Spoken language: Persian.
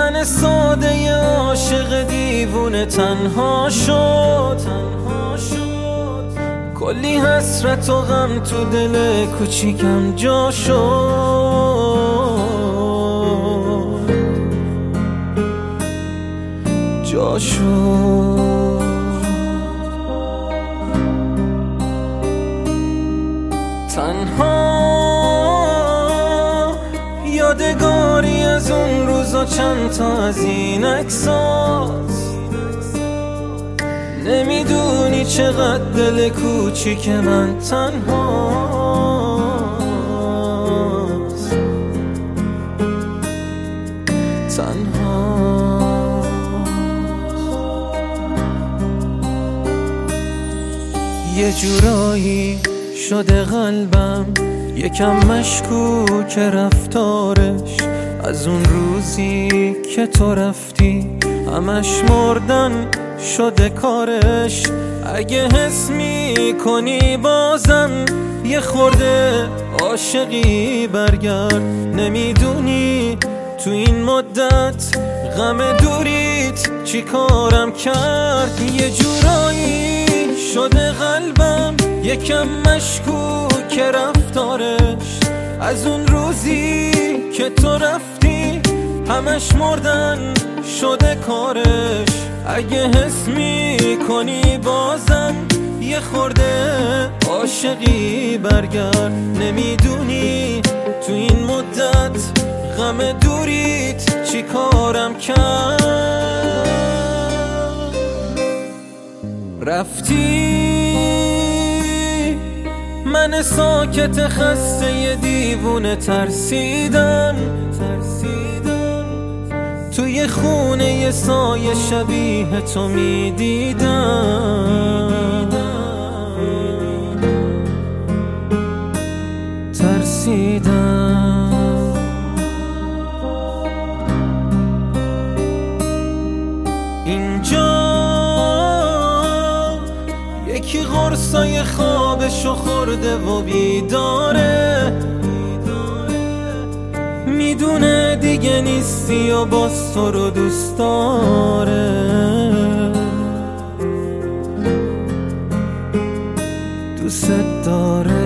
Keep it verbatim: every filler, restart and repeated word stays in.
من ساده عاشق دیوونه تنها شد کلی حسرت و غم تو دل کوچیکم جا شد جا شد تنها یادگاری از اون روزا چند تا از این عکساست نمیدونی چقدر دل کوچیک من تنهاست تنهاست یه جورایی شده قلبم یکم مشکوک رفتارش از اون روزی که تو رفتی همش مردن شده کارش اگه حس میکنی بازم یه خورده عاشقی برگرد نمیدونی تو این مدت غم دوریت چی کارم کرد یه جورایی شده قلبم یکم مشکوک رفتارش از اون روزی که تو رفتی همش مردن شده کارش اگه حس میکنی بازم یه خورده عاشقی برگرد نمیدونی تو این مدت غم دوریت چی کارم کرد رفتی من ساکت خسته ی دیوونه ترسیدم توی خونه ی سایه شبیه تو میدیدم ترسیدم اینجا یکی قرصای خوابشو خورده و بیداره میدونه دیگه نیستی و باز تو رو دوست داره دوست داره